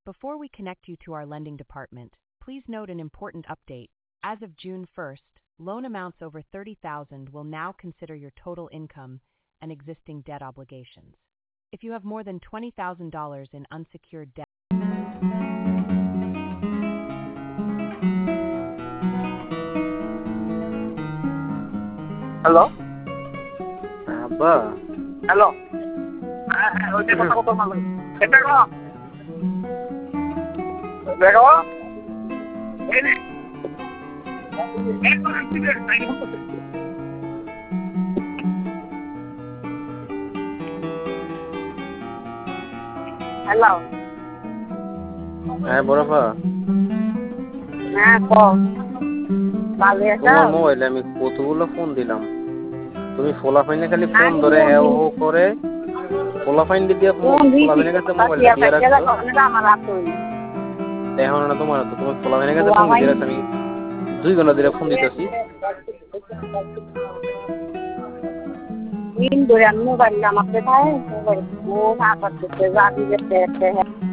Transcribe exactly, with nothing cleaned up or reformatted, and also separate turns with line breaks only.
Before we connect you to our lending department, please note an important update. As of June first, loan amounts over thirty thousand dollars will now consider your total income and existing debt obligations. If you have more than twenty thousand dollars in unsecured debt.
Hello?
Abba.
Hello? Ah, oye, কথা কথা বলো। এটা কো? দেখো? এই নে। একবার আসলে time হচ্ছে। হ্যালো।
হ্যাঁ বড়পা।
হ্যাঁ কও। ভালো আছো?
তোমার মোবাইলে আমি কতগুলো ফোন দিলাম। তুমি ফোলাফাইনে খালি ফোন ধরে হ্যাঁ হো করে ফোলাফাইন দিয়ে ফোলাফাইনের কাছে মোবাইলটা দিয়ে রাখছো। এখন না তোমার তো তোমার ফোলাফাইনের কাছে ফোন দিয়ে রাখছো আমি দুই ঘন্টা ধরে ফোন দিতেছি।
দিন ধরে মোবাইল আমার কোথায় মোবাইল ও না করতেছে যা দিতে